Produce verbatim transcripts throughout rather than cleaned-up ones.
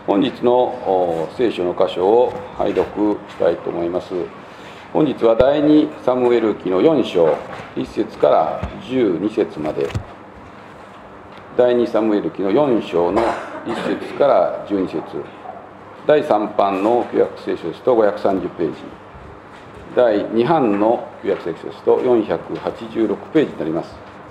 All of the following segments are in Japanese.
本日の聖書の箇所を拝読したいと思います。本日は第二サムエル記のよん章いっ節からじゅうに節まで、第二サムエル記のよん章のいっ節からじゅうに節、だいさん版の旧約聖書ですとごひゃくさんじゅうページ、だいに版の旧約聖書ですとよんひゃくはちじゅうろくページになります。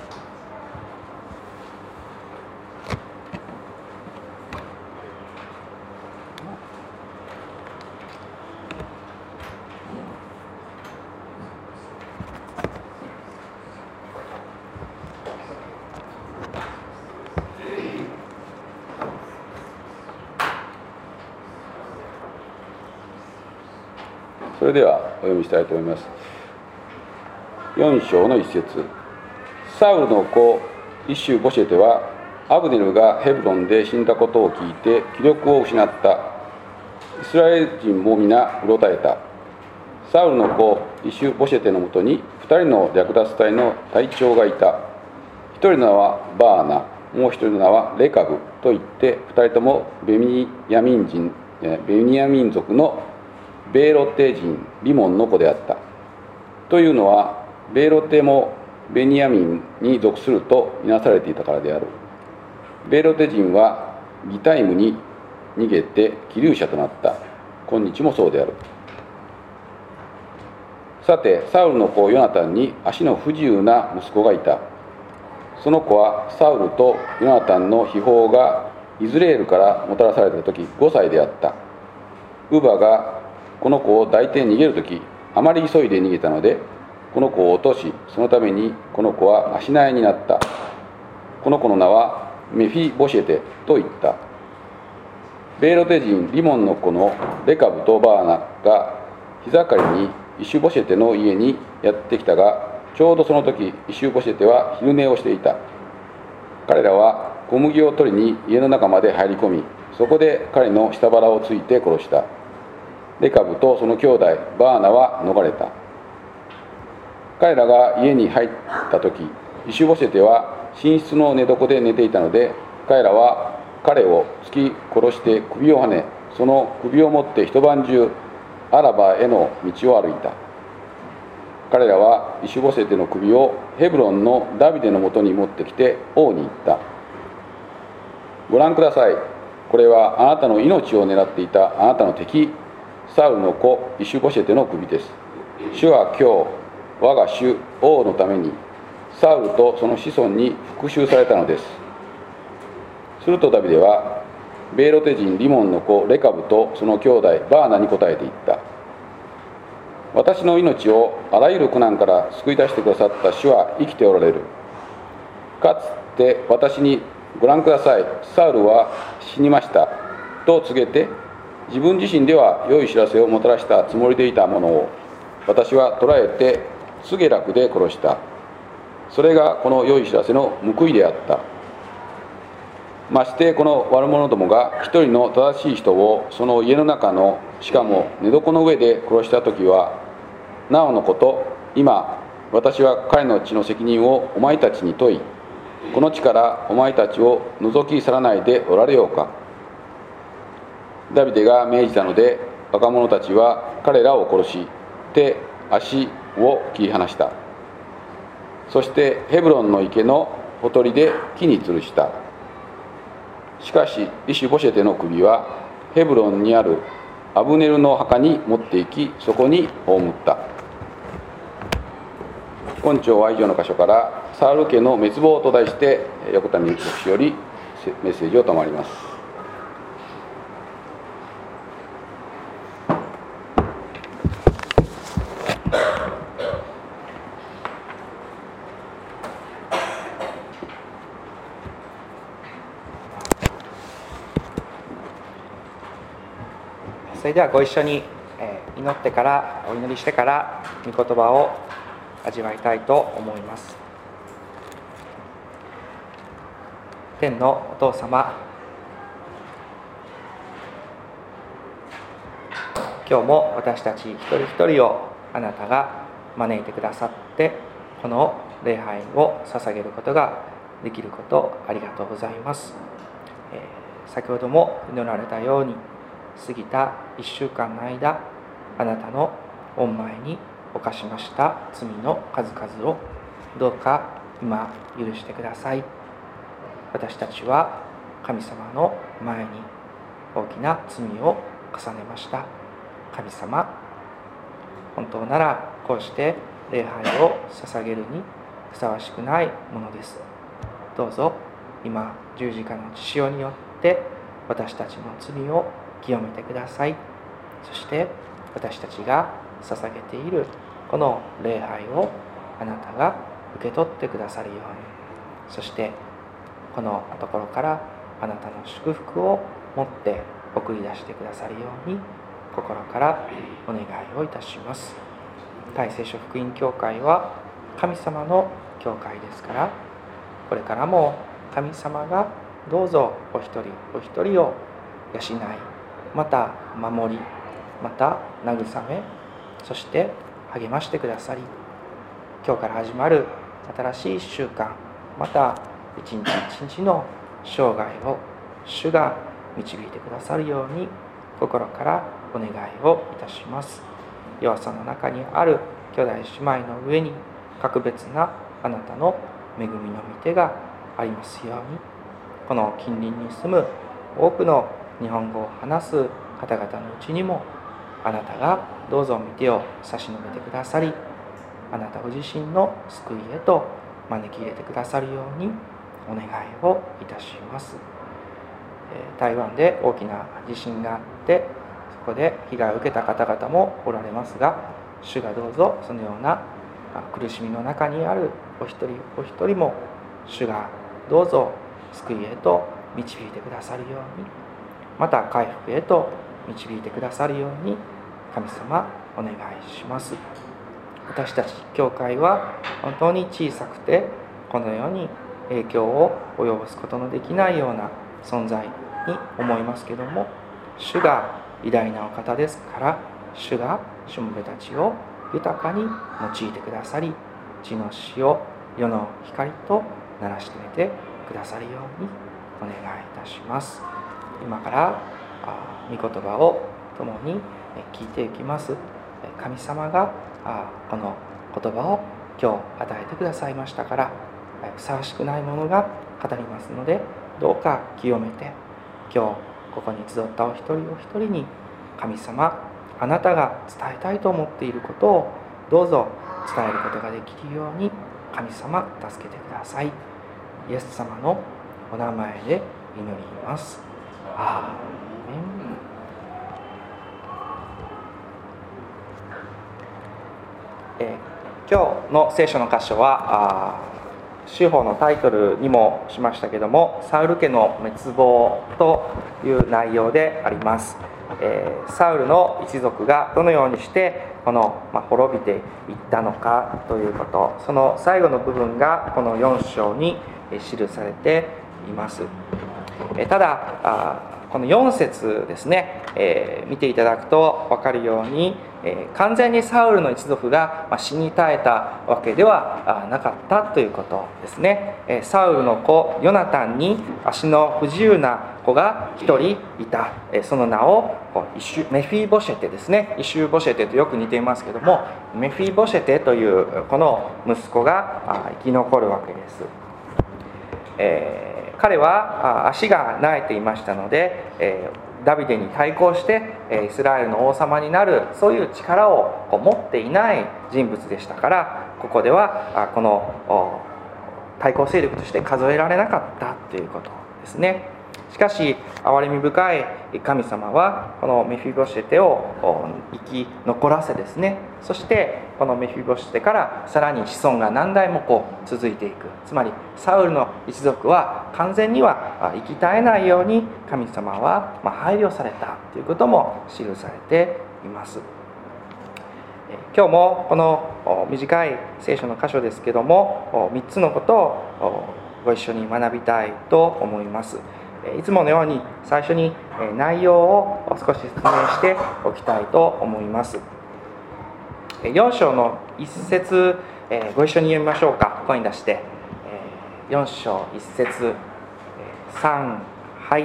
それではお読みしたいと思います。よん章のいっ節、サウルの子イシュボシェテはアブネルがヘブロンで死んだことを聞いて気力を失った。イスラエル人も皆うろたえた。サウルの子イシュボシェテのもとにふたりの略奪隊の隊長がいた。ひとりの名はバーナ、もう一人の名はレカブといって、ふたりともベニヤミン人ベニヤミン族のベーロテ人リモンの子であった。というのはベーロテもベニヤミンに属するとみなされていたからである。ベーロテ人はギタイムに逃げて気流者となった。今日もそうである。さてサウルの子ヨナタンに足の不自由な息子がいた。その子はサウルとヨナタンの秘宝がイズレールからもたらされた時ごさいであった。ウバがこの子を抱いて逃げるとき、あまり急いで逃げたので、この子を落とし、そのためにこの子は足苗になった。この子の名はメフィボシェテと言った。ベーロテ人リモンの子のレカブとバーナが日盛りにイシュボシェテの家にやってきたが、ちょうどその時イシュボシェテは昼寝をしていた。彼らは小麦を取りに家の中まで入り込み、そこで彼の下腹をついて殺した。レカブとその兄弟バーナは逃れた。彼らが家に入った時、イシュボシェテは寝室の寝床で寝ていたので、彼らは彼を突き殺して首をはね、その首を持って一晩中アラバへの道を歩いた。彼らはイシュボシェテの首をヘブロンのダビデのもとに持ってきて王に言った。ご覧ください。これはあなたの命を狙っていたあなたの敵サウルの子イシュボシェテの首です。主は今日我が主王のためにサウルとその子孫に復讐されたのです。するとダビデはベーロテ人リモンの子レカブとその兄弟バーナに答えて言った。私の命をあらゆる苦難から救い出してくださった主は生きておられる。かつて私にご覧ください、サウルは死にましたと告げて、自分自身では良い知らせをもたらしたつもりでいたものを私は捕らえてツゲラクで殺した。それがこの良い知らせの報いであった。ましてこの悪者どもが一人の正しい人をその家の中のしかも寝床の上で殺した時はなおのこと、今私は彼の血の責任をお前たちに問い、この地からお前たちを除き去らないでおられようか。ダビデが命じたので、若者たちは彼らを殺し、手足を切り離した。そしてヘブロンの池のほとりで木に吊るした。しかしイシュボシェテの首はヘブロンにあるアブネルの墓に持って行き、そこに葬った。本朝は以上の箇所からサウル家の滅亡と題して横谷牧師よりメッセージを賜ります。 それではご一緒に祈ってからお祈りしてから御言葉を味わいたいと思います。天のお父様、今日も私たち一人一人をあなたが招いてくださって、この礼拝を捧げることができることをありがとうございます。えー先ほども祈られたように、過ぎたいっしゅうかんの間、あなたの御前に犯しました罪の数々をどうか今許してください。私たちは神様の前に大きな罪を重ねました。神様、本当ならこうして礼拝を捧げるにふさわしくないものです。どうぞ今十字架の血潮によって私たちの罪を清めてください。そして私たちが捧げているこの礼拝をあなたが受け取ってくださるように、そしてこのところからあなたの祝福を持って送り出してくださるように心からお願いをいたします。大聖書福音教会は神様の教会ですから、これからも神様がどうぞお一人お一人を養い、また守り、また慰め、そして励ましてくださり、今日から始まる新しいいっしゅうかん、また一日一日の生涯を主が導いてくださるように心からお願いをいたします。弱さの中にある兄弟姉妹の上に格別なあなたの恵みの御手がありますように、この近隣に住む多くの日本語を話す方々のうちにもあなたがどうぞ御手を差し伸べてくださり、あなたご自身の救いへと招き入れてくださるようにお願いをいたします。台湾で大きな地震があって、そこで被害を受けた方々もおられますが、主がどうぞそのような苦しみの中にあるお一人お一人も主がどうぞ救いへと導いてくださるように、また回復へと導いてくださるように神様お願いします。私たち教会は本当に小さくて、このように影響を及ぼすことのできないような存在に思いますけども、主が偉大なお方ですから、主がしもべたちを豊かに用いてくださり、地の塩、世の光とならしててくださるようにお願いいたします。今から御言葉を共に聞いていきます。神様がこの言葉を今日与えてくださいましたから、ふさわしくないものが語りますので、どうか清めて、今日ここに集ったお一人お一人に神様、あなたが伝えたいと思っていることをどうぞ伝えることができるように神様助けてください。イエス様のお名前で祈ります。アーメン。えー、今日の聖書の箇所は司法のタイトルにもしましたけども、サウル家の滅亡という内容であります。えー、サウルの一族がどのようにしてこの、まあ、滅びていったのかということ、その最後の部分がこのよん章に記されています。えー、ただあこのよん節ですね、えー、見ていただくと分かるように、えー、完全にサウルの一族が、まあ、死に絶えたわけではなかったということですね。えー、サウルの子ヨナタンに足の不自由な子が一人いた。えー、その名をイシュメフィボシェテですね。イシュボシェテとよく似ていますけども、メフィボシェテというこの息子が生き残るわけです。えー彼は足が萎えていましたので、えー、ダビデに対抗してイスラエルの王様になる、そういう力を持っていない人物でしたから、ここではこの対抗勢力として数えられなかったということですね。しかし憐れみ深い神様はこのメフィボシェテを生き残らせですね、そしてこのメフィボシェテからさらに子孫が何代もこう続いていく、つまりサウルの一族は完全には生き絶えないように神様は配慮されたということも記されています。今日もこの短い聖書の箇所ですけども、みっつのことをご一緒に学びたいと思います。いつものように最初に内容を少し説明しておきたいと思います。よん章のいち節ご一緒に読みましょうか。声に出してよん章いち節さん、はい、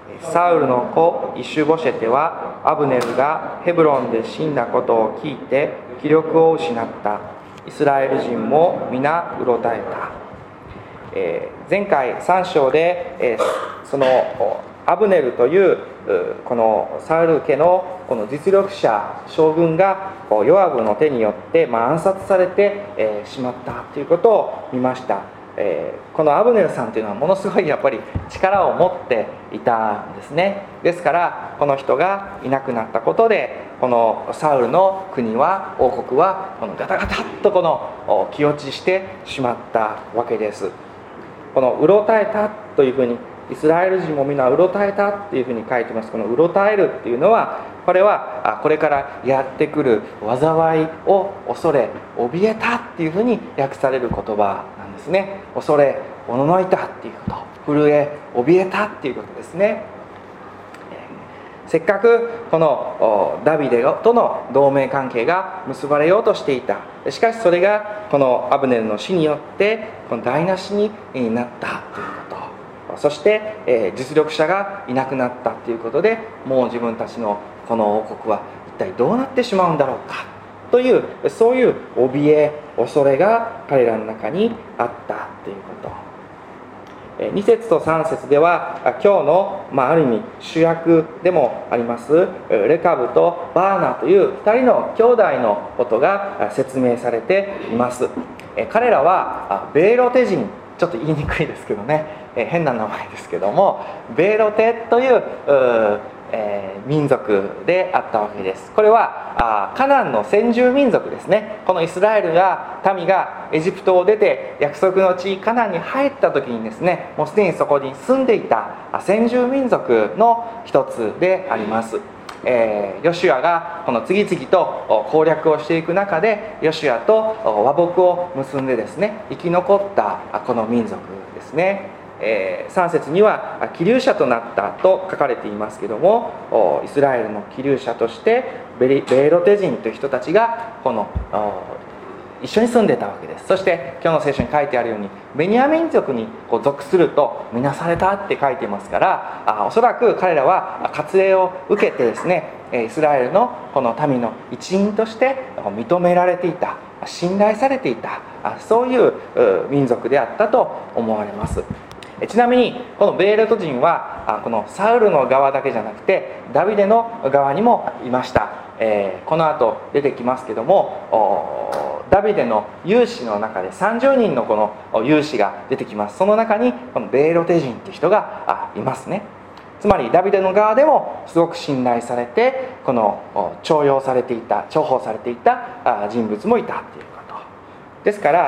サウルの子イシュボシェテはアブネルがヘブロンで死んだことを聞いて気力を失った。イスラエル人も皆うろたえた。えー、前回さん章で、えー、そのアブネルというこのサウル家のこの実力者将軍がヨアブの手によって、まあ、暗殺されて、えー、しまったということを見ました。えー、このアブネルさんというのはものすごいやっぱり力を持っていたんですね。ですからこの人がいなくなったことでこのサウルの国は王国はこのガタガタっとこの気落ちしてしまったわけです。このうろたえたというふうにイスラエル人もみんなうろたえたっていうふうに書いてます。このうろたえるっていうのはこれはこれからやってくる災いを恐れ怯えたっていうふうに訳される言葉なんですね。恐れおののいたっていうこと震え怯えたっていうことですね。せっかくこのダビデとの同盟関係が結ばれようとしていた。しかしそれがこのアブネルの死によってこの台無しになったということ、そして、えー、実力者がいなくなったということでもう自分たちのこの王国は一体どうなってしまうんだろうかというそういう怯え恐れが彼らの中にあったということ。に節とさん節では今日の、まあ、ある意味主役でもありますレカブとバーナというふたりの兄弟のことが説明されています。彼らはベーロテ人、ちょっと言いにくいですけどね、変な名前ですけどもベーロテという、えー、民族であったわけです。これはあカナンの先住民族ですね。このイスラエルが民がエジプトを出て約束の地カナンに入った時にですね、もうすでにそこに住んでいた先住民族の一つであります。えー、ヨシュアがこの次々と攻略をしていく中でヨシュアと和睦を結んでですね生き残ったこの民族ですね。えー、さん節には起立者となったと書かれていますけども、イスラエルの起立者としてベリベーロテ人という人たちがこの一緒に住んでたわけです。そして今日の聖書に書いてあるようにベニヤ民族にこう属するとみなされたって書いていますから、あおそらく彼らは割礼を受けてですねイスラエルのこの民の一員として認められていた、信頼されていた、そういう民族であったと思われます。ちなみにこのベーロト人はこのサウルの側だけじゃなくてダビデの側にもいました。えー、この後出てきますけどもダビデの勇士の中でさんじゅうにんのこの勇士が出てきます。その中にこのベーロテ人という人がいますね。つまりダビデの側でもすごく信頼されてこの重用されていた重宝されていた人物もいたということですから、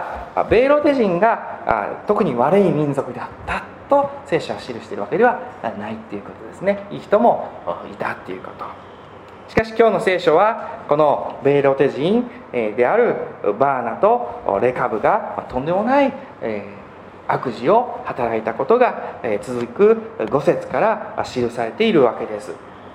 ベーロテ人が特に悪い民族であったと聖書は記しているわけではないということですね。いい人もいたということ。しかし今日の聖書はこのベーロテ人であるバーナとレカブがとんでもない悪事を働いたことが続くご節から記されているわけです。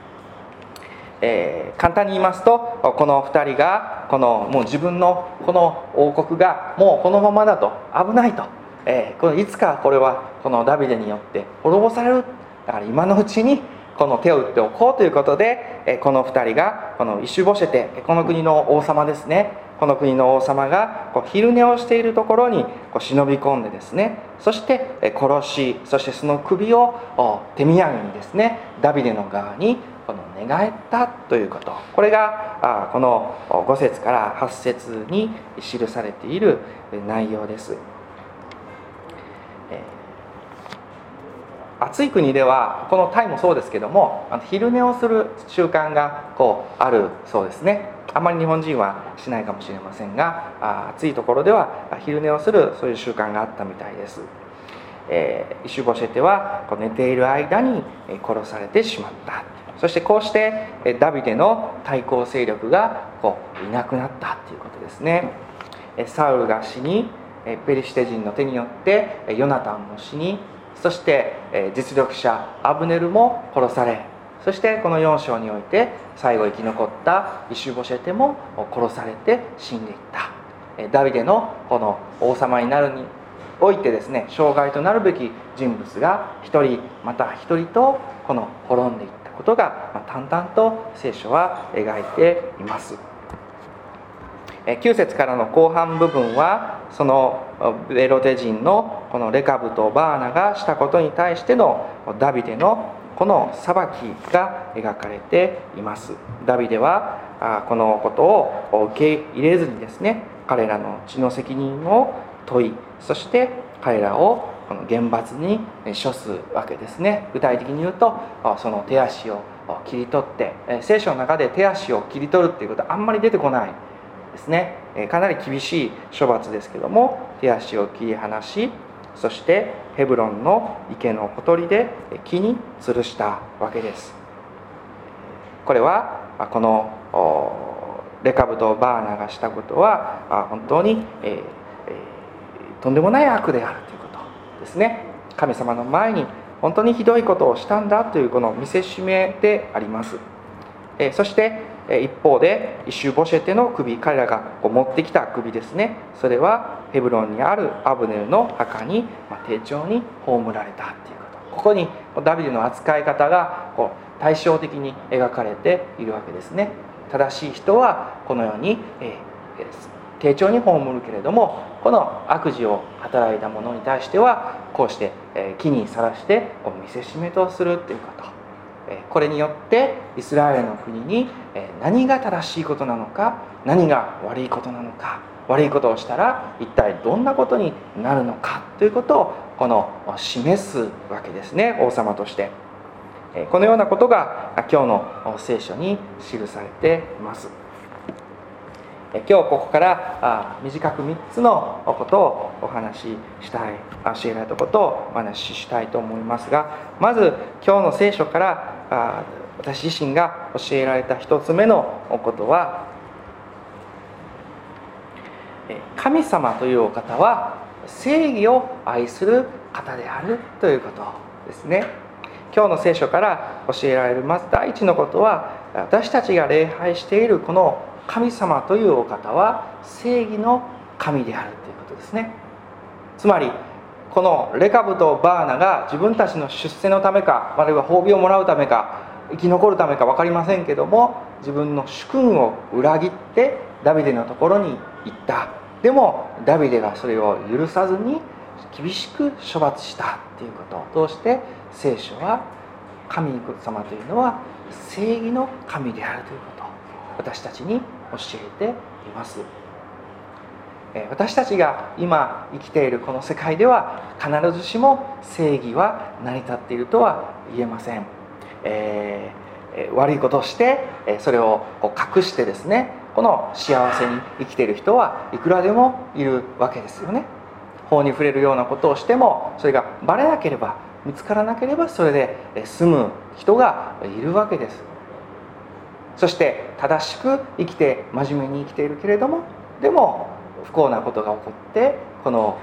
えー、簡単に言いますとこのふたりがこのもう自分のこの王国がもうこのままだと危ないと、えー、このいつかこれはこのダビデによって滅ぼされる、だから今のうちにこの手を打っておこうということで、えー、このふたりがこのイシュボシェテ、この国の王様ですね、この国の王様がこう昼寝をしているところにこう忍び込んでですね、そして殺し、そしてその首を手土産にですねダビデの側にこの寝返ったということ、これがこのご節からはち節に記されている内容です。暑い国ではこのタイもそうですけども昼寝をする習慣がこうあるそうですね。あまり日本人はしないかもしれませんが、暑いところでは昼寝をするそういう習慣があったみたいです。えー、イシュボシェテはこう寝ている間に殺されてしまった。そしてこうしてダビデの対抗勢力がこういなくなったということですね。サウルが死に、ペリシテ人の手によってヨナタンも死に、そして実力者アブネルも殺され、そしてこのよん章において最後生き残ったイシュボシェテも殺されて死んでいった。ダビデのこの王様になるにおいてですね、障害となるべき人物が一人また一人とこの滅んでいったことが、まあ、淡々と聖書は描いています。きゅう節からの後半部分は、そのベロテ人のこのレカブとバーナがしたことに対してのダビデのこの裁きが描かれています。ダビデはこのことを受け入れずにですね、彼らの血の責任を問い、そして彼らをこの厳罰に処すわけですね。具体的に言うと、その手足を切り取って、聖書の中で手足を切り取るっていうことはあんまり出てこないですね。かなり厳しい処罰ですけども、手足を切り離し、そしてヘブロンの池のほとりで木に吊るしたわけです。これはこのレカブとバーナがしたことは本当に、えーえー、とんでもない悪であるということですね。神様の前に本当にひどいことをしたんだというこの見せしめであります。えー、そして一方でイシュボシェテの首、彼らがこう持ってきた首ですね、それはヘブロンにあるアブネルの墓に、まあ、丁重に葬られたということ、ここにダビデの扱い方がこう対照的に描かれているわけですね。正しい人はこのように、えー、丁重に葬るけれども、この悪事を働いた者に対してはこうして、えー、木にさらしてこう見せしめとするということ、これによってイスラエルの国に何が正しいことなのか、何が悪いことなのか、悪いことをしたら一体どんなことになるのかということをこの示すわけですね、王様として。このようなことが今日の聖書に記されています。今日ここから短くみっつのことをお話ししたい、教えられたことをお話ししたいと思いますが、まず今日の聖書から私自身が教えられた一つ目のことは、神様というお方は正義を愛する方であるということですね。今日の聖書から教えられるまず第一のことは、私たちが礼拝しているこの神様というお方は正義の神であるということですね。つまりこのレカブとバーナが自分たちの出世のためか、あるいは褒美をもらうためか、生き残るためか分かりませんけども、自分の主君を裏切ってダビデのところに行った。でもダビデがそれを許さずに厳しく処罰したということを通して、聖書は神様というのは正義の神であるということを私たちに教えています。私たちが今生きているこの世界では必ずしも正義は成り立っているとは言えません。えー、悪いことをしてそれを隠してですね、この幸せに生きている人はいくらでもいるわけですよね。法に触れるようなことをしてもそれがバレなければ、見つからなければそれで済む人がいるわけです。そして正しく生きて真面目に生きているけれども、でも不幸なことが起こってこの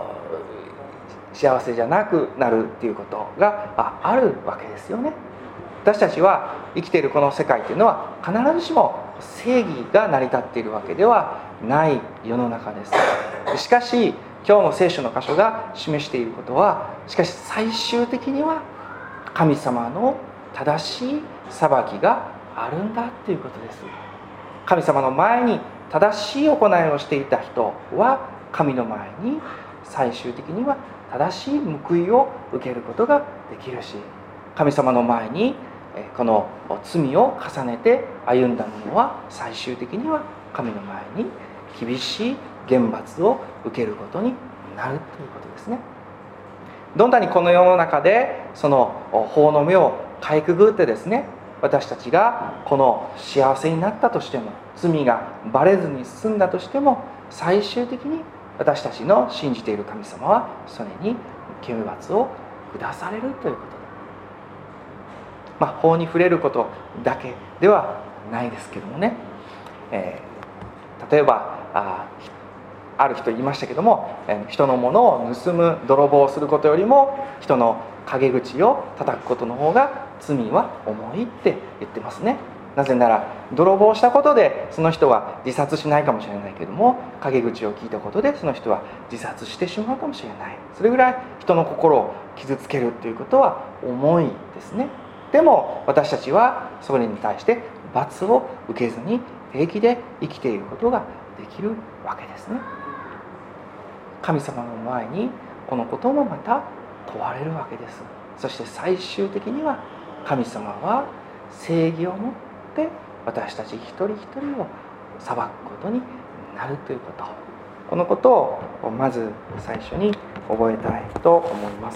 幸せじゃなくなるっていうことがあるわけですよね。私たちは生きているこの世界というのは必ずしも正義が成り立っているわけではない世の中です。しかし今日の聖書の箇所が示していることは、しかし最終的には神様の正しい裁きがあるんだということです。神様の前に正しい行いをしていた人は神の前に最終的には正しい報いを受けることができるし、神様の前にこの罪を重ねて歩んだ者は最終的には神の前に厳しい厳罰を受けることになるということですね。どんなにこの世の中でその法の目をかいくぐってですね、私たちがこの幸せになったとしても、罪がバレずに済んだとしても、最終的に私たちの信じている神様はそれに刑罰を下されるということで、まあ法に触れることだけではないですけどもね、えー、例えばあある人言いましたけども、人のものを盗む泥棒をすることよりも人の陰口を叩くことの方が罪は重いって言ってますね。 なぜなら泥棒したことでその人は自殺しないかもしれないけども、陰口を聞いたことでその人は自殺してしまうかもしれない。それぐらい人の心を傷つけるということは重いですね。でも私たちはそれに対して罰を受けずに平気で生きていることができるわけですね。神様の前にこのこともまた問われるわけです。そして最終的には神様は正義をもって私たち一人一人を裁くことになるということ、このことをまず最初に覚えたいと思います。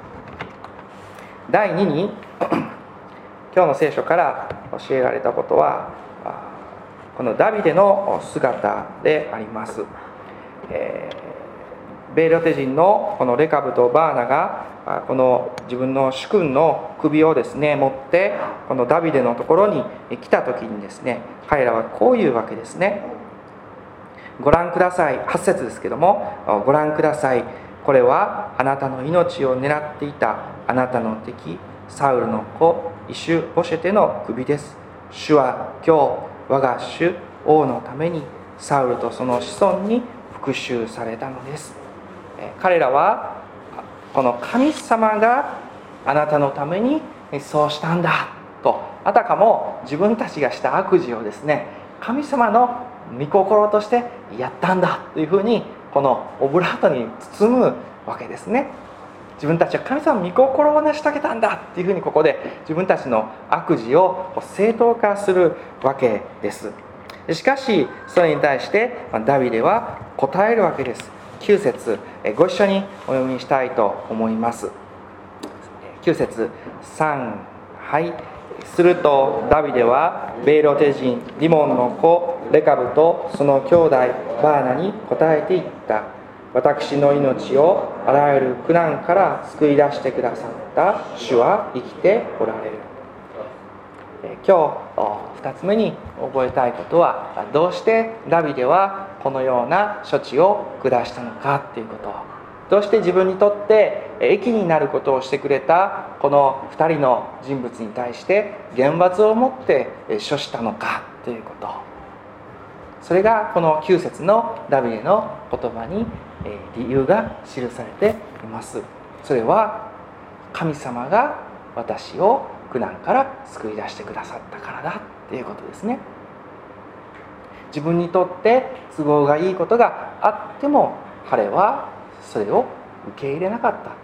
第二に今日の聖書から教えられたことはこのダビデの姿であります。えーベーロテ人のこのレカブとバーナがこの自分の主君の首をですね持ってこのダビデのところに来た時にですね、彼らはこういうわけですね。ご覧ください。はち節ですけども、ご覧ください。これはあなたの命を狙っていたあなたの敵サウルの子イシュボシェテの首です。主は今日我が主王のためにサウルとその子孫に復讐されたのです。彼らはこの神様があなたのためにそうしたんだと、あたかも自分たちがした悪事をですね神様の御心としてやったんだというふうにこのオブラートに包むわけですね。自分たちは神様の御心を成し遂げたんだというふうにここで自分たちの悪事を正当化するわけです。しかしそれに対してダビデは答えるわけです。きゅう節ご一緒にお読みしたいと思います。きゅう節さん、はい。するとダビデはベーロテ人リモンの子レカブとその兄弟バーナに答えていった。私の命をあらゆる苦難から救い出してくださった主は生きておられる。今日ふたつめに覚えたいことは、どうしてダビデはこのような処置を下したのかということ、どうして自分にとって益になることをしてくれたこのふたりの人物に対して厳罰をもって処したのかということ、それがこのきゅう節のダビデの言葉に理由が記されています。それは神様が私を苦難から救い出してくださったからだっていうことですね。自分にとって都合がいいことがあっても彼はそれを受け入れなかったということ、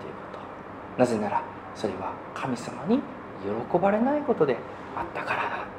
なぜならそれは神様に喜ばれないことであったからだということ、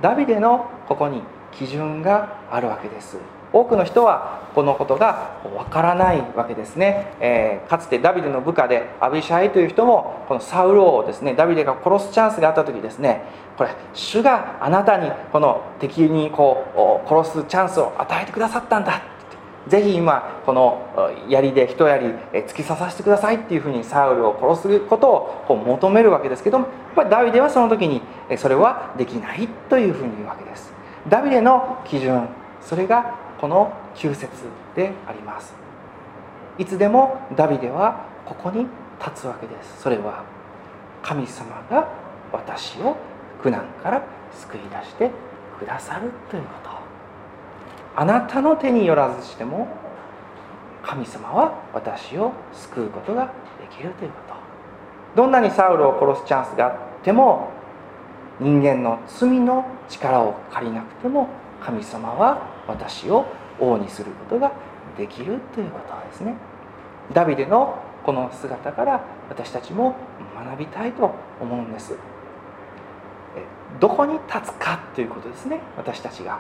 ダビデのここに基準があるわけです。多くの人はこのことがわからないわけですね、えー、かつてダビデの部下でアビシャイという人もこのサウル王をですねダビデが殺すチャンスがあった時ですね、これ主があなたにこの敵にこう殺すチャンスを与えてくださったんだ、ぜひ今この槍で一槍突き刺させてくださいっていうふうにサウルを殺すことをこう求めるわけですけども、やっぱりダビデはその時にそれはできないというふうに言うわけです。ダビデの基準、それがこのきゅう節であります。いつでもダビデはここに立つわけです。それは神様が私を苦難から救い出してくださるということ、あなたの手によらずしても神様は私を救うことができるということ、どんなにサウルを殺すチャンスがあっても人間の罪の力を借りなくても神様は私を王にすることができるということですね。ダビデのこの姿から私たちも学びたいと思うんです。どこに立つかということですね。私たちが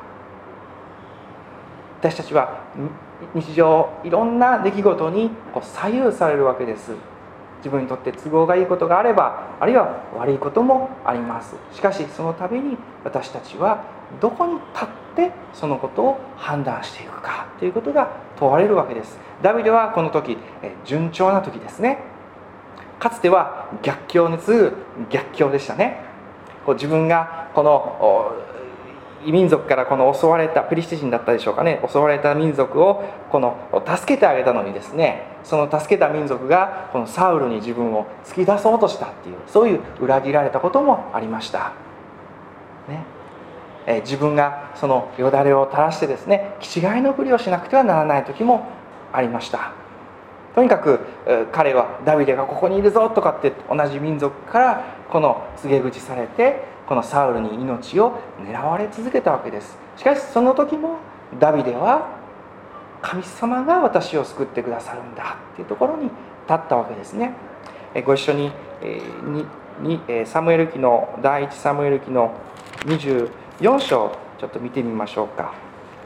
私たちは日常いろんな出来事に左右されるわけです。自分にとって都合がいいことがあれば、あるいは悪いこともあります。しかしその度に私たちはどこに立ってそのことを判断していくかということが問われるわけです。ダビデはこの時順調な時ですね。かつては逆境に次ぐ逆境でしたね。こう自分がこの異民族からこの襲われたペリシテ人だったでしょうかね、襲われた民族をこの助けてあげたのにですね、その助けた民族がこのサウルに自分を突き出そうとしたっていう、そういう裏切られたこともありました。 ねえー、自分がそのよだれを垂らしてですね、気違いのふりをしなくてはならない時もありました。とにかく彼はダビデがここにいるぞとかって同じ民族からこの告げ口されて、このサウルに命を狙われ続けたわけです。しかしその時もダビデは神様が私を救ってくださるんだっていうところに立ったわけですね。ご一緒にサムエル記の第一サムエル記のにじゅうよん章ちょっと見てみましょうか。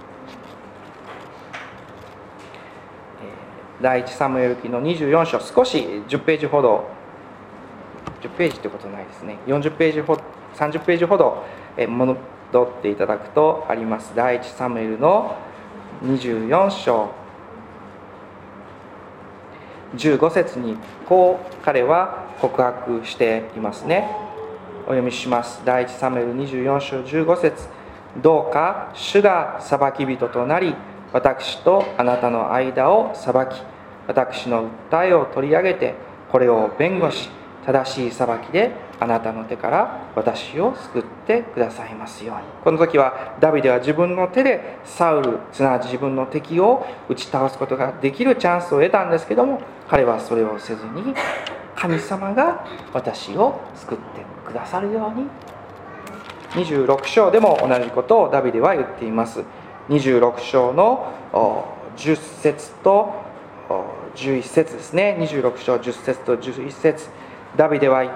第一サムエル記のにじゅうよん章、少しじゅっページほど、じゅっページってことないですね、よんじゅっページほど、さんじゅっページほど戻っていただくとあります。第一サムエルのにじゅうよん章じゅうご節にこう彼は告白していますね。お読みします。第一サムエルにじゅうよん章じゅうご節、どうか主が裁き人となり、私とあなたの間を裁き、私の訴えを取り上げてこれを弁護し、正しい裁きであなたの手から私を救ってくださいますように。この時はダビデは自分の手でサウル、すなわち自分の敵を打ち倒すことができるチャンスを得たんですけども、彼はそれをせずに神様が私を救ってくださるように。にじゅうろく章でも同じことをダビデは言っています。にじゅうろく章のじゅっ節とじゅういち節ですね。にじゅうろく章じゅっ節とじゅういち節、ダビデは言った。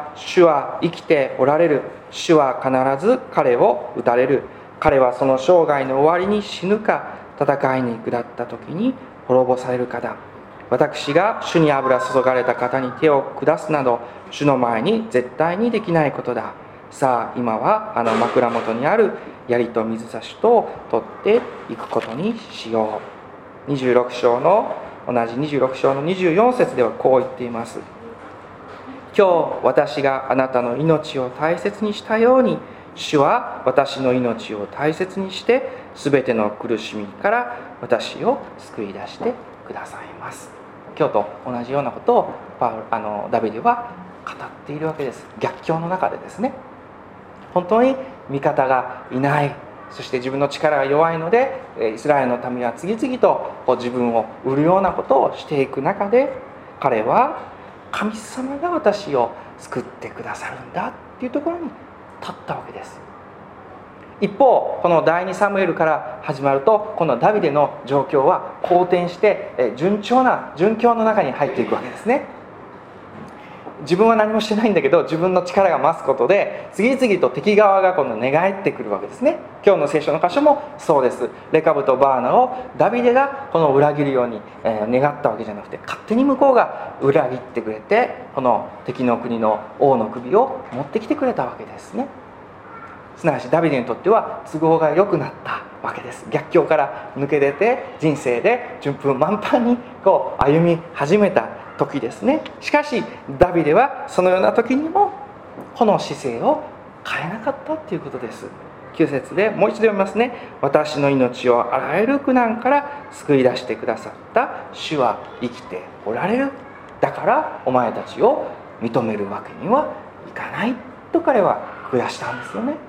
主は生きておられる。主は必ず彼を撃たれる。彼はその生涯の終わりに死ぬか、戦いに下った時に滅ぼされるかだ。私が主に油注がれた方に手を下すなど、主の前に絶対にできないことだ。さあ今はあの枕元にある槍と水差しとを取っていくことにしよう。にじゅうろく章の同じにじゅうろく章のにじゅうよん節ではこう言っています。今日私があなたの命を大切にしたように、主は私の命を大切にして全ての苦しみから私を救い出してくださいます。今日と同じようなことをパウあのダビデは語っているわけです。逆境の中でですね、本当に味方がいない、そして自分の力が弱いのでイスラエルの民は次々と自分を売るようなことをしていく中で、彼は神様が私を救ってくださるんだっていうところに立ったわけです。一方この第二サムエルから始まると、このダビデの状況は好転して順調な順境の中に入っていくわけですね。自分は何もしてないんだけど、自分の力が増すことで次々と敵側が今度寝返ってくるわけですね。今日の聖書の箇所もそうです。レカブとバーナをダビデがこの裏切るように願ったわけじゃなくて、勝手に向こうが裏切ってくれて、この敵の国の王の首を持ってきてくれたわけですね。すなわちダビデにとっては都合が良くなったわけです。逆境から抜け出て人生で順風満帆にこう歩み始めた時ですね。しかしダビデはそのような時にもこの姿勢を変えなかったということです。きゅう節でもう一度読みますね。私の命をあらゆる苦難から救い出してくださった主は生きておられる。だからお前たちを認めるわけにはいかないと彼は下したんですよね。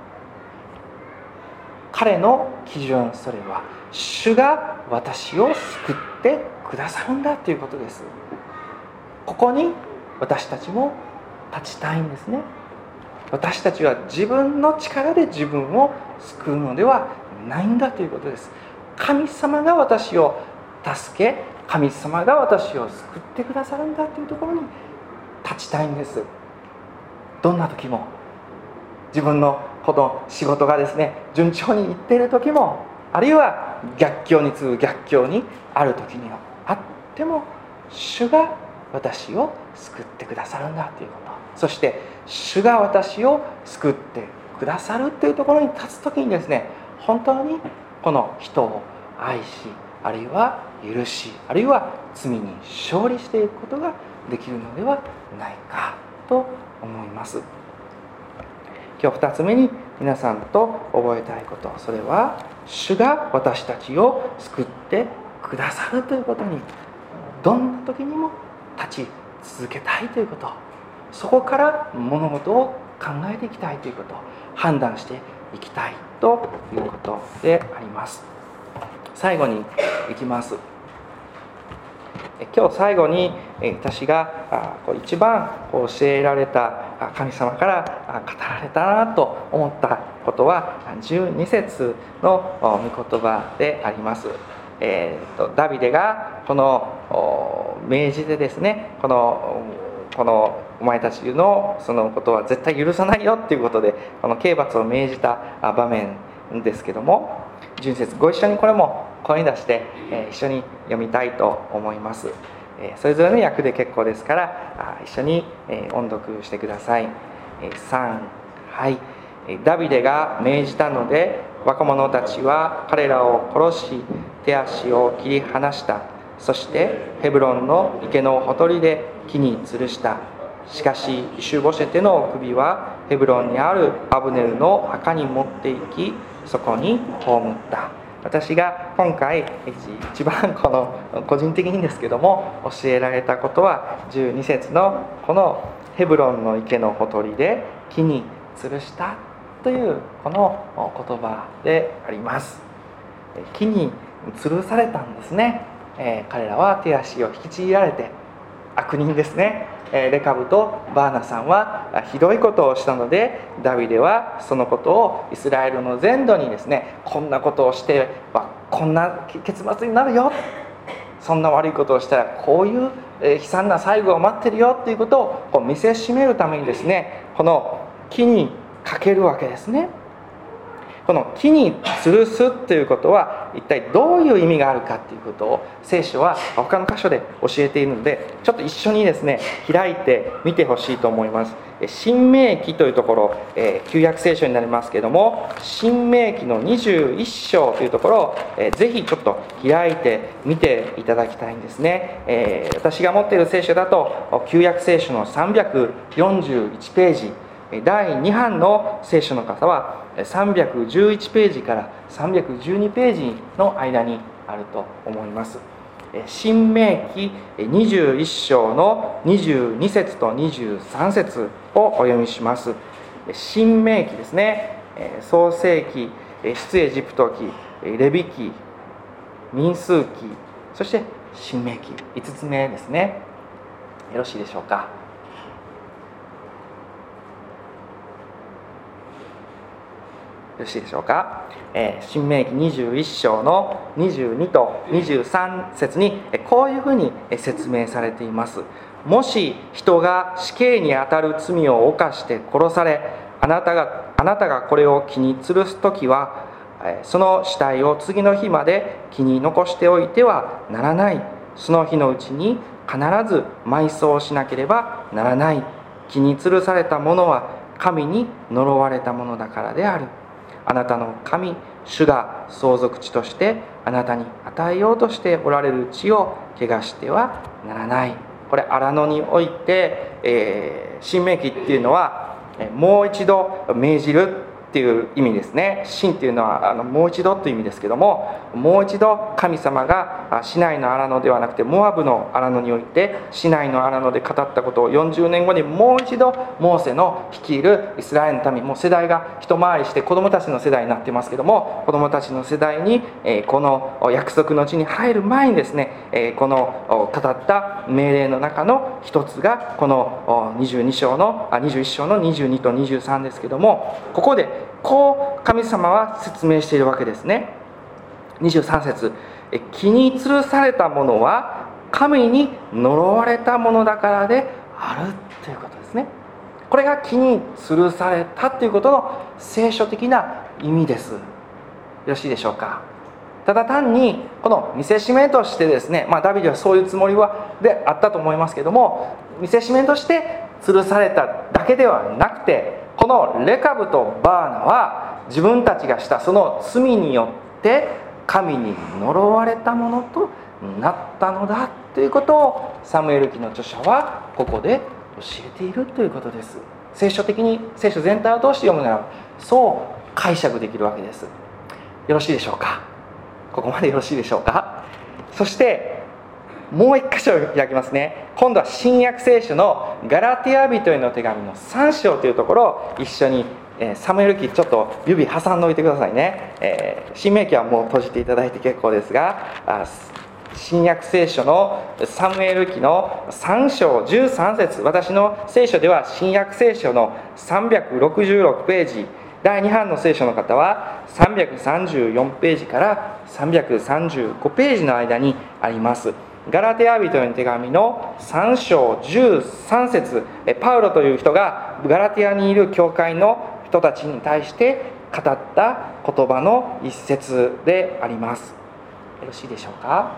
彼の基準、それは主が私を救ってくださるんだということです。ここに私たちも立ちたいんですね。私たちは自分の力で自分を救うのではないんだということです。神様が私を助け、神様が私を救ってくださるんだというところに立ちたいんです。どんな時も、自分のこの仕事がですね順調にいっている時も、あるいは逆境に次ぐ逆境にある時にはあっても、主が私を救ってくださるんだということ、そして主が私を救ってくださるというところに立つ時にですね、本当にこの人を愛し、あるいは許し、あるいは罪に勝利していくことができるのではないかと思います。今日ふたつめに皆さんと覚えたいこと、それは主が私たちを救ってくださるということに、どんな時にも立ち続けたいということ、そこから物事を考えていきたいということを判断していきたいということであります。最後にいきます。今日最後に私が一番教えられた神様から語られたなと思ったことはじゅうに節の御言葉であります。えー、とダビデがこの命じでですね、このこのお前たちのそのことは絶対許さないよということでこの刑罰を命じた場面ですけども、じゅうに節ご一緒にこれも声に出して一緒に読みたいと思います。それぞれの訳で結構ですから一緒に音読してください。さん、はい。ダビデが命じたので若者たちは彼らを殺し手足を切り離した。そしてヘブロンの池のほとりで木に吊るした。しかしイシュボシェテの首はヘブロンにあるアブネルの墓に持って行き、そこに葬った。私が今回一番この個人的にですけども教えられたことはじゅうに節のこのヘブロンの池のほとりで木に吊るしたというこの言葉であります。木に吊るされたんですね。えー、彼らは手足を引きちぎられて悪人ですね。レカブとバーナさんはひどいことをしたのでダビデはそのことをイスラエルの全土にですね、こんなことをしてはこんな結末になるよ、そんな悪いことをしたらこういう悲惨な最後が待ってるよということをこう見せしめるためにですね、この木にかけるわけですね。この木に吊るすということは一体どういう意味があるかということを聖書は他の箇所で教えているので、ちょっと一緒にですね開いてみてほしいと思います。新明記というところ、えー、旧約聖書になりますけれども、新明記のにじゅういっ章というところを、えー、ぜひちょっと開いてみていただきたいんですね。えー、私が持っている聖書だと旧約聖書のさんびゃくよんじゅういちページ、だいに版の聖書の方はさんびゃくじゅういちページからさんびゃくじゅうにページの間にあると思います。新明記にじゅういっ章のにじゅうに節とにじゅうさん節をお読みします。新明記ですね、創世記、出エジプト記、レビ記、民数記、そして新明記いつつめですね。よろしいでしょうか。よろしいでしょうか。えー、新明記にじゅういっ章のにじゅうにとにじゅうさん節にこういうふうに説明されています。もし人が死刑にあたる罪を犯して殺され、あなたがあなたがこれを木に吊るすときは、その死体を次の日まで木に残しておいてはならない。その日のうちに必ず埋葬しなければならない。木に吊るされたものは神に呪われたものだからである。あなたの神主が相続地としてあなたに与えようとしておられる地を汚してはならない。これ荒野において、えー、新明記っていうのはもう一度命じるっていう意味ですね。新っていうのはあのもう一度という意味ですけども、もう一度神様がシナイの荒野ではなくてモアブの荒野においてシナイの荒野で語ったことをよんじゅうねんごにもう一度モーセの率いるイスラエルの民、もう世代が一回りして子供たちの世代になってますけども、子供たちの世代にこの約束の地に入る前にですね、この語った命令の中の一つがこのにじゅうに章のあにじゅういっ章のにじゅうにとにじゅうさんですけども、ここでこう神様は説明しているわけですね。にじゅうさん節、木に吊るされたものは神に呪われたものだからであるということですね。これが木に吊るされたということの聖書的な意味です。よろしいでしょうか。ただ単にこの見せしめとしてですね、まあ、ダビデはそういうつもりはであったと思いますけども、見せしめとして吊るされただけではなくて、このレカブとバーナは自分たちがしたその罪によって神に呪われたものとなったのだということをサムエル記の著者はここで教えているということです。聖書的に聖書全体を通して読むならそう解釈できるわけです。よろしいでしょうか。ここまでよろしいでしょうか。そしてもう一箇所開きますね。今度は新約聖書のガラテヤ人への手紙のさん章というところを一緒に、えー、サムエル記ちょっと指挟んでおいてくださいね。えー、新明記はもう閉じていただいて結構ですが、あ新約聖書のサムエル記のさん章じゅうさん節、私の聖書では新約聖書のさんびゃくろくじゅうろくページ、だいに版の聖書の方はさんびゃくさんじゅうよんページからさんびゃくさんじゅうごページの間にあります。ガラテヤ人への手紙のさん章じゅうさん節、パウロという人がガラテヤにいる教会の人たちに対して語った言葉の一節であります。よろしいでしょうか。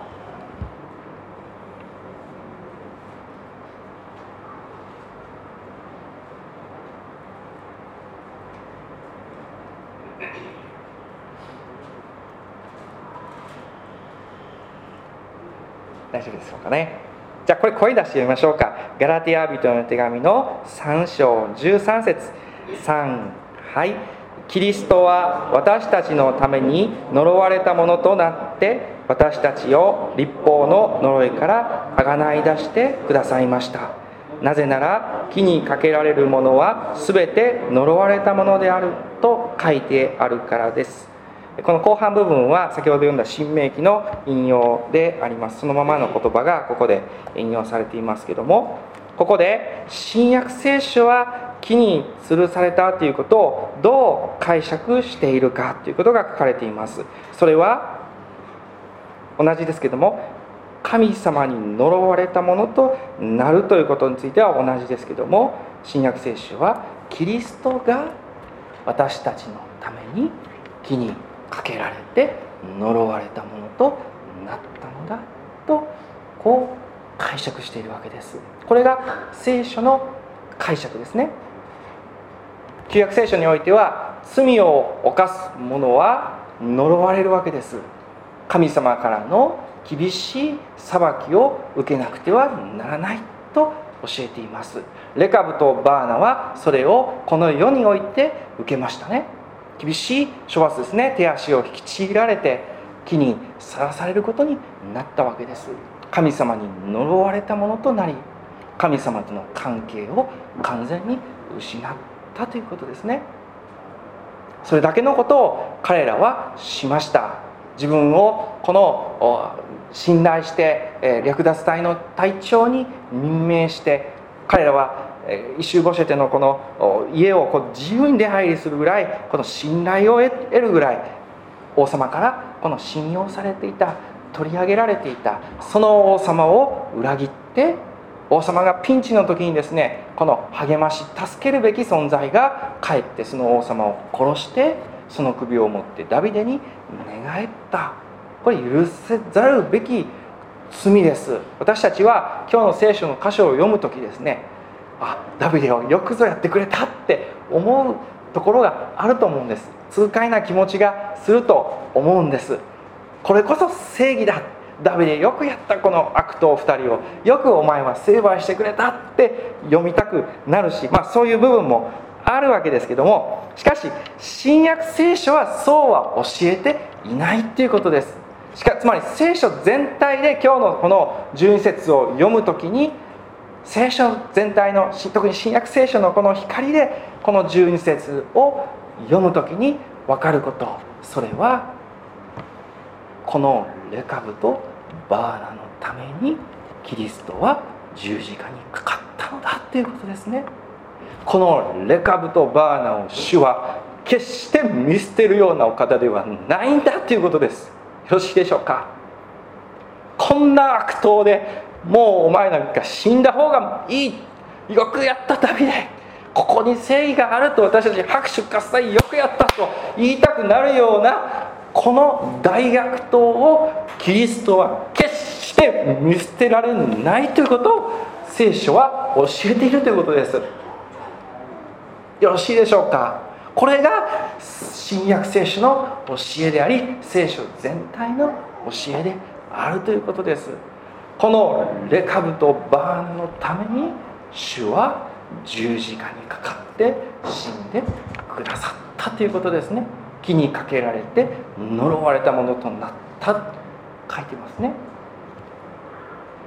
大丈夫でしょうかね。じゃあこれ声出して読みましょうか。ガラテヤ人への手紙のさん章じゅうさん節、さん、はい。キリストは私たちのために呪われたものとなって私たちを律法の呪いからあがない出してくださいました。なぜなら木にかけられるものはすべて呪われたものであると書いてあるからです。この後半部分は先ほど読んだ新明記の引用であります。そのままの言葉がここで引用されていますけども、ここで新約聖書は木に吊るされたということをどう解釈しているかということが書かれています。それは同じですけども、神様に呪われたものとなるということについては同じですけども、新約聖書はキリストが私たちのために木にかけられて呪われたものとなったのだとこう解釈しているわけです。これが聖書の解釈ですね。旧約聖書においては罪を犯す者は呪われるわけです。神様からの厳しい裁きを受けなくてはならないと教えています。レカブとバーナはそれをこの世において受けましたね。厳しい処罰ですね。手足を引きちぎられて木にさらされることになったわけです。神様に呪われたものとなり、神様との関係を完全に失ったということですね。それだけのことを彼らはしました。自分をこの信頼して略奪隊の隊長に任命して、彼らはイシュボシェテのこの家をこう自由に出入りするぐらい、この信頼を得るぐらい王様からこの信用されていた、取り上げられていた、その王様を裏切って、王様がピンチの時にですね、この励まし助けるべき存在が帰ってその王様を殺して、その首を持ってダビデに寝返った。これ許せざるべき罪です。私たちは今日の聖書の箇所を読む時ですね、あ、ダビデをよくぞやってくれたって思うところがあると思うんです。痛快な気持ちがすると思うんです。これこそ正義だ、ダビデよくやった、この悪党ふたりをよくお前は成敗してくれたって読みたくなるし、まあそういう部分もあるわけですけども、しかし新約聖書はそうは教えていないということです。しかつまり聖書全体で今日のこのじゅうに節を読むときに、聖書全体の特に新約聖書のこの光でこのじゅうに節を読むときに分かること、それはこのレカブとバーナのためにキリストは十字架にかかったのだということですね。このレカブとバーナを主は決して見捨てるようなお方ではないんだということです。よろしいでしょうか。こんな悪党でもうお前なんか死んだ方がいい、よくやったダビデ、ここに正義があると私たち拍手喝采、よくやったと言いたくなるようなこの大悪党をキリストは決して見捨てられないということを聖書は教えているということです。よろしいでしょうか。これが新約聖書の教えであり、聖書全体の教えであるということです。このレカブとバーナのために主は十字架にかかって死んでくださったということですね。木にかけられて呪われたものとなったと書いてますね。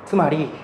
つまり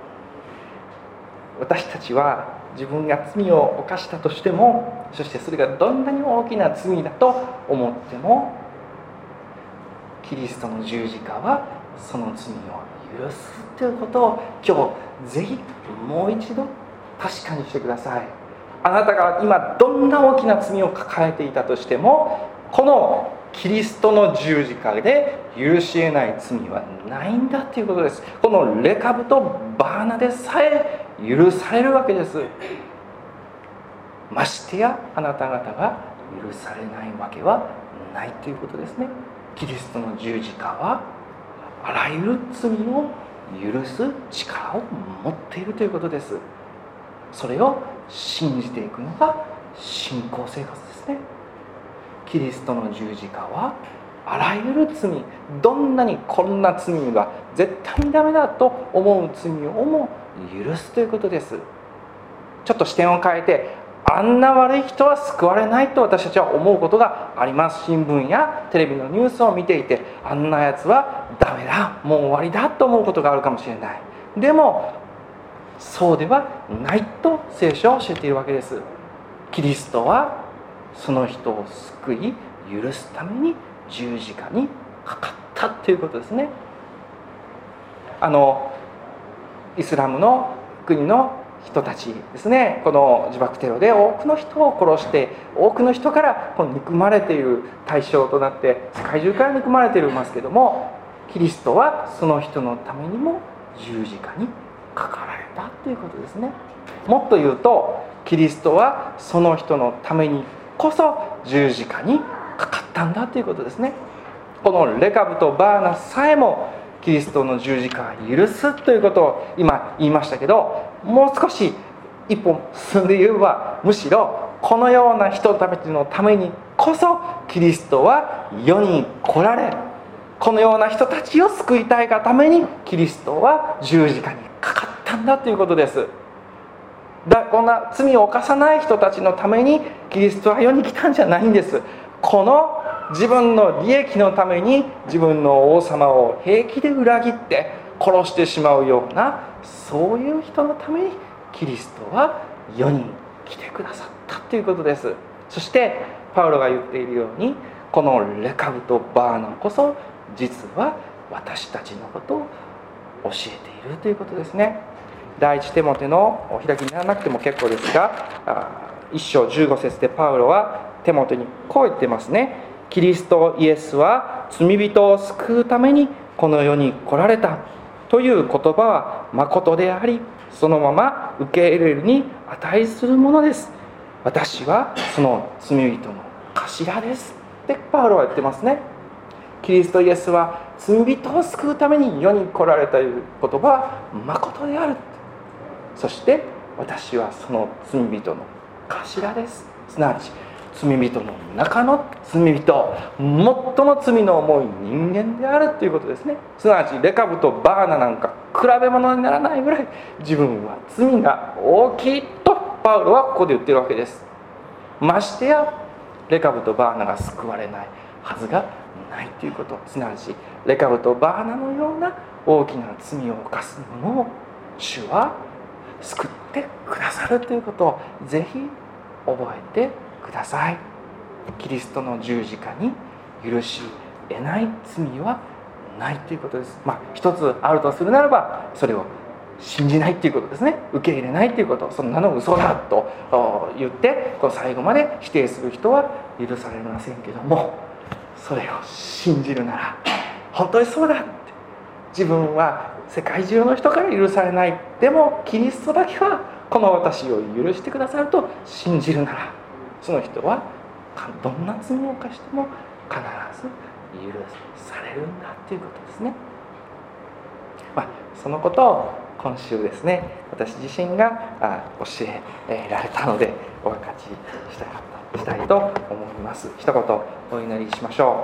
私たちは自分が罪を犯したとしても、そしてそれがどんなに大きな罪だと思っても、キリストの十字架はその罪を許すということを今日ぜひもう一度確かにしてください。あなたが今どんな大きな罪を抱えていたとしても、このキリストの十字架で許し得ない罪はないんだということです。このレカブとバーナでさえ許されるわけです。ましてやあなた方が許されないわけはないということですね。キリストの十字架はあらゆる罪を許す力を持っているということです。それを信じていくのが信仰生活ですね。キリストの十字架はあらゆる罪、どんなにこんな罪が絶対にダメだと思う罪をも許すということです。ちょっと視点を変えて、あんな悪い人は救われないと私たちは思うことがあります。新聞やテレビのニュースを見ていて、あんなやつはダメだ、もう終わりだと思うことがあるかもしれない。でもそうではないと聖書は教えているわけです。キリストはその人を救い許すために十字架にかかったということですね。あのイスラムの国の人たちですね、この自爆テロで多くの人を殺して、多くの人からこの憎まれている対象となって、世界中から憎まれていますけども、キリストはその人のためにも十字架にかかられたということですね。もっと言うと、キリストはその人のためにこそ十字架にかかったんだということですね。このレカブとバーナさえもキリストの十字架を許すということを今言いましたけど、もう少し一歩進んで言えば、むしろこのような人たちのためにこそキリストは世に来られ、このような人たちを救いたいがためにキリストは十字架にかかったんだということです。だこんな罪を犯さない人たちのためにキリストは世に来たんじゃないんです。この自分の利益のために自分の王様を平気で裏切って殺してしまうような、そういう人のためにキリストは世に来てくださったということです。そしてパウロが言っているように、このレカブとバーナこそ実は私たちのことを教えているということですね。第一テモテのお開きにならなくても結構ですが、一章じゅうご節でパウロはテモテにこう言ってますね。キリストイエスは罪人を救うためにこの世に来られたという言葉は誠であり、そのまま受け入れるに値するものです。私はその罪人の頭ですってパウロは言ってますね。キリストイエスは罪人を救うために世に来られたという言葉は誠である。そして私はその罪人の頭です。すなわち罪人の中の罪人、最も罪の重い人間であるということですね。すなわちレカブとバーナなんか比べ物にならないぐらい自分は罪が大きいとパウロはここで言ってるわけです。ましてやレカブとバーナが救われないはずがないということ、すなわちレカブとバーナのような大きな罪を犯す者を主は救ってくださるということをぜひ覚えてください。キリストの十字架に許し得ない罪はないということです。まあ一つあるとするならば、それを信じないということですね。受け入れないということ、そんなの嘘だと言ってこの最後まで否定する人は許されませんけども、それを信じるなら本当にそうだって、自分は世界中の人から許されない、でもキリストだけはこの私を許してくださると信じるなら、その人はどんな罪を犯しても必ず許されるんだということですね。まあ、そのことを今週ですね、私自身が教えられたのでお分かちしたい、したいと思います。一言お祈りしましょ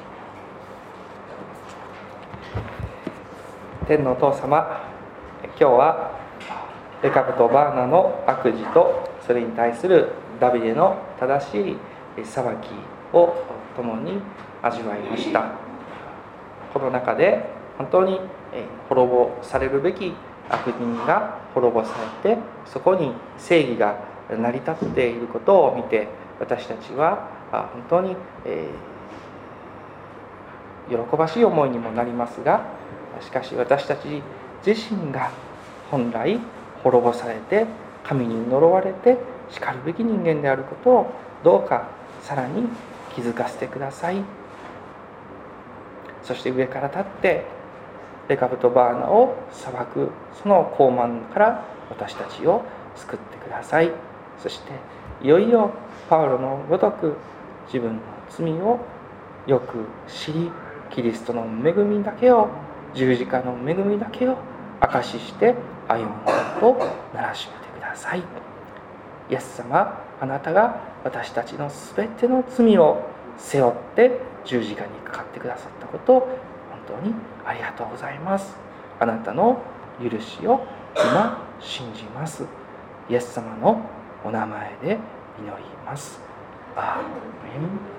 う。天のお父様、今日はレカブとバーナの悪事とそれに対するダビデの正しい裁きを共に味わいました。この中で本当にえー、滅ぼされるべき悪人が滅ぼされて、そこに正義が成り立っていることを見て、私たちは本当に、えー、喜ばしい思いにもなりますが、しかし私たち自身が本来滅ぼされて神に呪われてしかるべき人間であることをどうかさらに気づかせてください。そして上から立ってレカブとバーナを裁くその傲慢から私たちを救ってください。そしていよいよパウロのごとく自分の罪をよく知り、キリストの恵みだけを、十字架の恵みだけを証しして歩むことをならしめてください。イエス様、あなたが私たちのすべての罪を背負って十字架にかかってくださったことを本当にありがとうございます。あなたの許しを今信じます。イエス様のお名前で祈ります。アーメン。